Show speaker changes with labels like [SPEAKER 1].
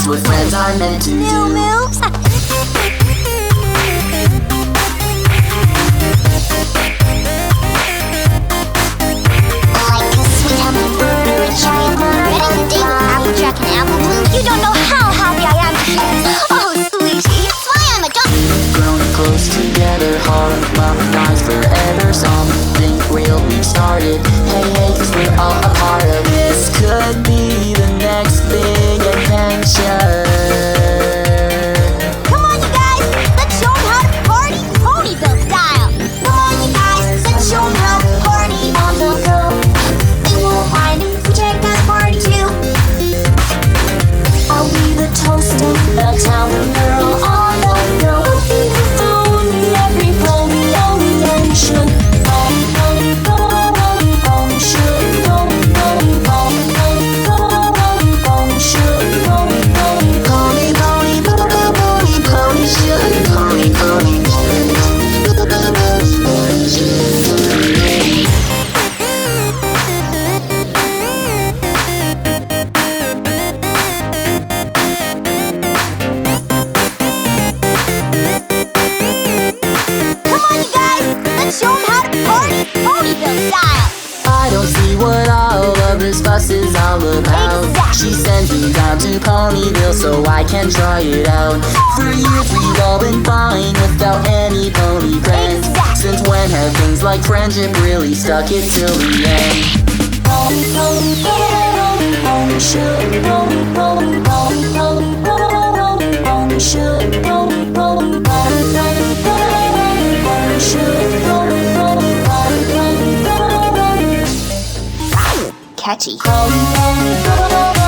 [SPEAKER 1] That's what friends are meant to do.
[SPEAKER 2] New moves. Applejack and apple bloom. You don't know how happy I am to share. Oh, sweetie, that's why I'm a dog.
[SPEAKER 1] Grown close together, heart harmonized forever. Something real we've started. Hey, hey, 'cause we're all a part of this. Could be the next big adventure.
[SPEAKER 2] Come on, you guys, let's show 'em how to party Ponyville style. Come on, you guys, let's show 'em how to party on the go. They won't mind if we check out party too. I'll be the toast of the town, the girl on the go. We'll be the food in every pony on the ocean. Pony, pony, pony, pony, should pony, pony, pony, pony, pony, pony, should pony, pony, pony, pony, pony, pony, pony, should pony, pony, pony, show 'em how to party Ponyville style.
[SPEAKER 1] I don't see what all of this fuss is all about.
[SPEAKER 2] Exactly.
[SPEAKER 1] She sends me down to Ponyville so I can try it out. For years we've all been fine without any pony friends.
[SPEAKER 2] Exactly.
[SPEAKER 1] Since when have things like friendship really stuck it till the end?
[SPEAKER 2] Pony, pony, pony, pony, should pony, pony, pony, pony, pony, pony, should pony, pony, pony, pony, pony, pony, should pony, pony, pony, pony, pony. Catchy. Pony, pony, pony.